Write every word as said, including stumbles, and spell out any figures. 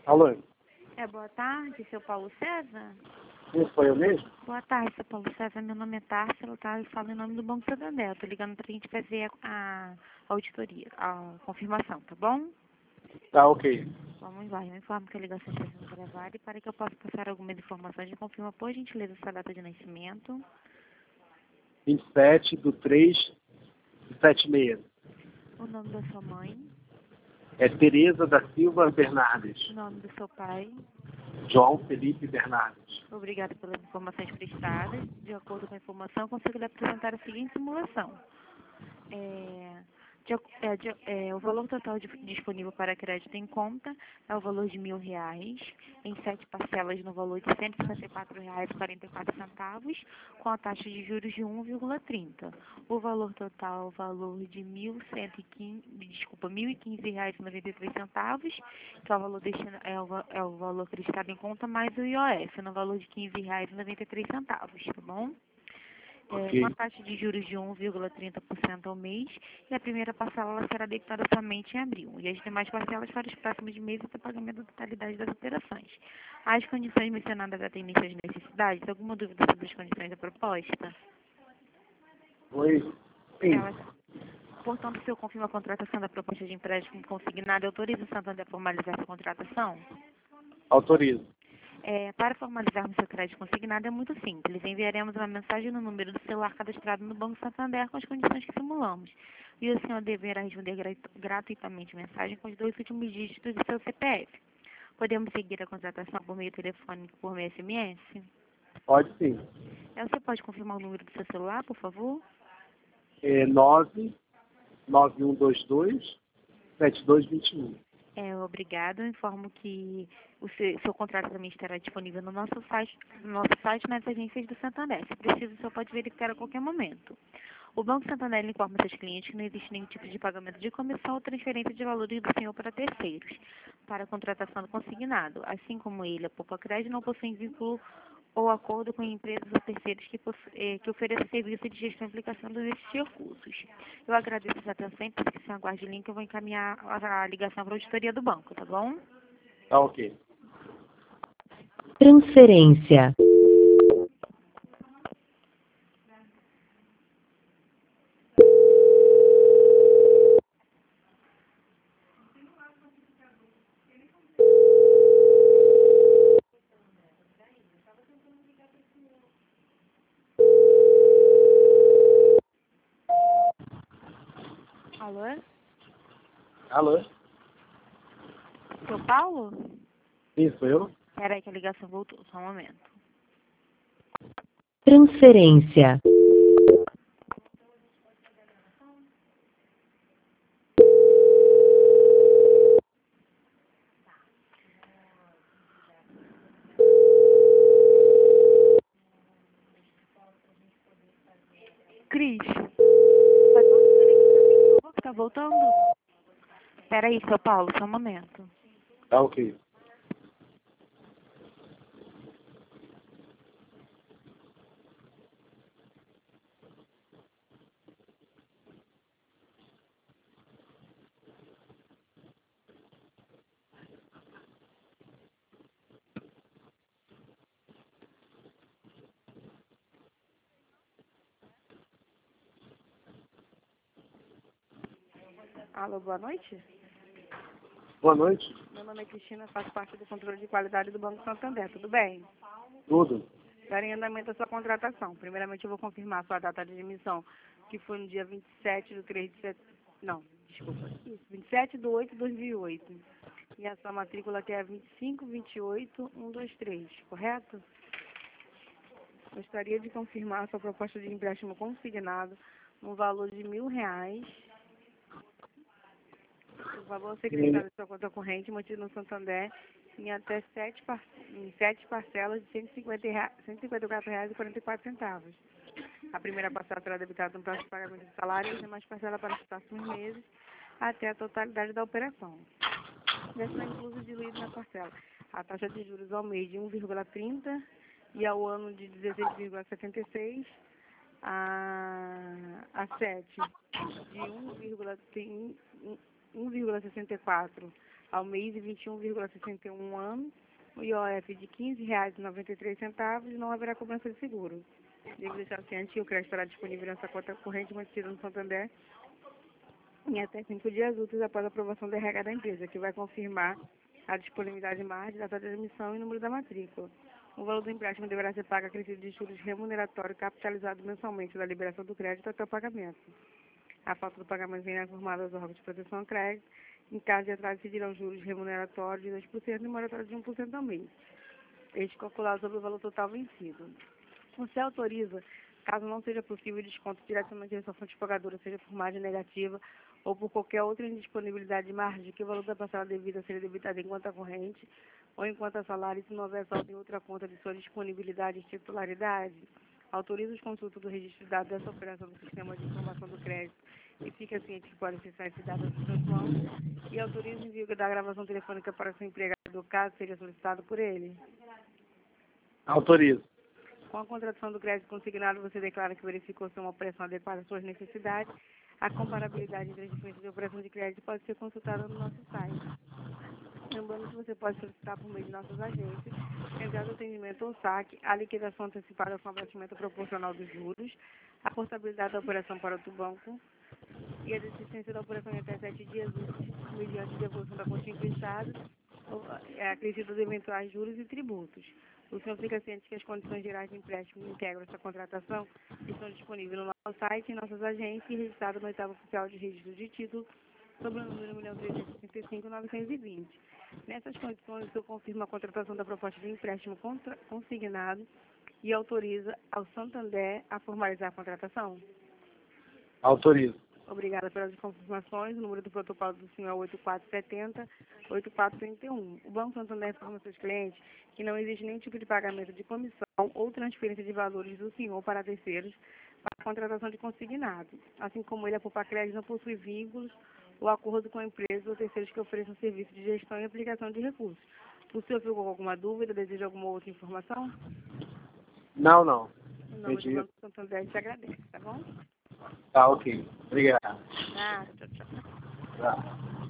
Alô? É, boa tarde, seu Paulo César? Isso foi eu mesmo? Boa tarde, seu Paulo César. Meu nome é Társila, tá? Eu falo em nome do Banco Santander. Eu tô ligando pra gente fazer a, a auditoria, a confirmação, tá bom? Tá, ok. Vamos lá, eu informo que a ligação está sendo gravada e para que eu possa passar algumas informações, me confirma, por gentileza, sua data de nascimento, vinte e sete do três de setenta e seis. o nome da sua mãe, É Tereza da Silva Bernardes. o nome do seu pai. João Felipe Bernardes. Obrigada pelas informações prestadas. De acordo com a informação, consigo lhe apresentar a seguinte simulação. É, de ac- é, de- é, o valor total de- disponível para crédito em conta é o valor de mil reais, em sete parcelas no valor de cento e cinquenta e quatro reais e quarenta e quatro centavos, com a taxa de juros de um vírgula trinta. O valor total é o valor de mil cento e quinze, desculpa, mil e quinze reais e noventa e três centavos, que é o valor destina, é o, va- é o valor acreditado em conta mais o I O F, no valor de quinze reais e noventa e três centavos, tá bom? É, Ok. uma taxa de juros de um vírgula trinta por cento ao mês, e a primeira parcela ela será debitada somente em abril, e as demais parcelas para os próximos meses até pagamento da totalidade das operações. As condições mencionadas atendem às necessidades? Alguma dúvida sobre as condições da proposta? Oi. Sim. Elas, portanto, se eu confirmo a contratação da proposta de empréstimo consignado, autoriza o Santander a formalizar essa contratação? Autorizo. É, para formalizarmos seu crédito consignado é muito simples. Enviaremos uma mensagem no número do celular cadastrado no Banco Santander com as condições que simulamos. E o senhor deverá responder gratu- gratuitamente a mensagem com os dois últimos dígitos do seu C P F. Podemos seguir a contratação por meio telefônico, por meio S M S? Pode sim. É, você pode confirmar o número do seu celular, por favor? É nove nove um dois dois sete dois dois um. É, obrigado. Eu informo que o seu, seu contrato também estará disponível no nosso site, no nosso site nas agências do Santander. Se preciso, o senhor pode verificar a qualquer momento. O Banco Santander informa seus clientes que não existe nenhum tipo de pagamento de comissão ou transferência de valores do senhor para terceiros, para a contratação do consignado. Assim como ele, a Poupa Crédito não possui vínculo ou acordo com empresas ou terceiros que, possu- eh, que ofereçam serviço de gestão e aplicação desses recursos. Eu agradeço a sua atenção e peço que o senhor aguarde o link, eu vou encaminhar a a ligação para a auditoria do banco, tá bom? Tá, ok. Transferência. Alô? Alô? Seu Paulo? Sim, sou eu? Peraí que a ligação voltou, só um momento. Transferência. Cris, pode transferir aqui pra mim, por favor, que tá voltando? Peraí, seu Paulo, só um momento. Tá, ok. Alô, boa noite. Boa noite. Meu nome é Cristina, faço parte do controle de qualidade do Banco Santander, tudo bem? Tudo. Darei andamento à sua contratação. Primeiramente, eu vou confirmar a sua data de emissão, que foi no dia vinte e sete de três de setembro. Não, desculpa. Isso, vinte e sete de oito de dois mil e oito. E a sua matrícula que é vinte e cinco, vinte e oito, cento e vinte e três, correto? Gostaria de confirmar a sua proposta de empréstimo consignado no valor de mil reais. O valor secretário de sua conta corrente mantido no Santander em até sete, par em sete parcelas de cento e cinquenta rea- cento e cinquenta e quatro reais e quarenta e quatro centavos. A primeira parcela será debitada no prazo de pagamento de salário e as demais parcelas para os próximos meses até a totalidade da operação. Dessa incluso diluído na parcela. A taxa de juros ao mês de um vírgula trinta e ao ano de dezesseis vírgula setenta e seis, a, a sete de um vírgula sessenta e quatro ao mês e vinte e um vírgula sessenta e um anos, o I O F de quinze reais e noventa e três centavos e não haverá cobrança de seguro. Devo deixar ciente que o crédito estará disponível nessa conta corrente mantida no Santander em até cinco dias úteis após a aprovação da R H da empresa, que vai confirmar a disponibilidade de margem, data de emissão e número da matrícula. O valor do empréstimo deverá ser pago a acrescido de juros remuneratório capitalizado mensalmente da liberação do crédito até o pagamento. A falta do pagamento vem informada aos órgãos de proteção ao crédito. Em caso de atraso, decidirão juros remuneratórios de dois por cento e moratório de um por cento ao mês. Este calculado sobre o valor total vencido. Você autoriza, caso não seja possível desconto diretamente da sua fonte pagadora, seja por margem negativa ou por qualquer outra indisponibilidade de margem, que o valor da parcela devida seja debitado em conta corrente ou em conta salário, se não houver saldo em outra conta de sua disponibilidade e titularidade. Autoriza os consultos do registro de dados dessa operação do Sistema de Informação do Crédito e fica ciente que pode acessar esses dados do seu plano e autoriza o envio da gravação telefônica para seu empregado, caso seja solicitado por ele. Autorizo. Com a contratação do crédito consignado, você declara que verificou se é uma operação adequada às suas necessidades. A comparabilidade entre as diferentes de operação de crédito pode ser consultada no nosso site. Lembrando que você pode solicitar por meio de nossas agências, central de atendimento ou saque, a liquidação antecipada com abatimento proporcional dos juros, a portabilidade da operação para outro banco e a desistência da operação em até sete dias úteis, mediante devolução da conta emprestada, acrescido de eventuais juros e tributos. O senhor fica ciente que as condições gerais de empréstimo integram essa contratação estão disponíveis no nosso site, em nossas agências e registrado no oitavo oficial de registro de título, sobre o número um milhão trezentos e sessenta e cinco mil novecentos e vinte. Nessas condições, o senhor confirma a contratação da proposta de empréstimo contra, consignado e autoriza ao Santander a formalizar a contratação? Autorizo. Obrigada pelas confirmações. O número do protocolo do senhor é oito quatro sete zero, oito quatro três um. O Banco Santander informa seus clientes que não existe nenhum tipo de pagamento de comissão ou transferência de valores do senhor para terceiros para a contratação de consignado. Assim como ele, a Poupa Crédito não possui vínculos ou acordo com empresas ou terceiros que ofereçam serviço de gestão e aplicação de recursos. O senhor ficou com alguma dúvida? Deseja alguma outra informação? Não, não. Em nome do Entendi. Banco Santander, te agradece, tá bom? Tá, ok. Obrigado. Ah, tchau, tchau. Tá.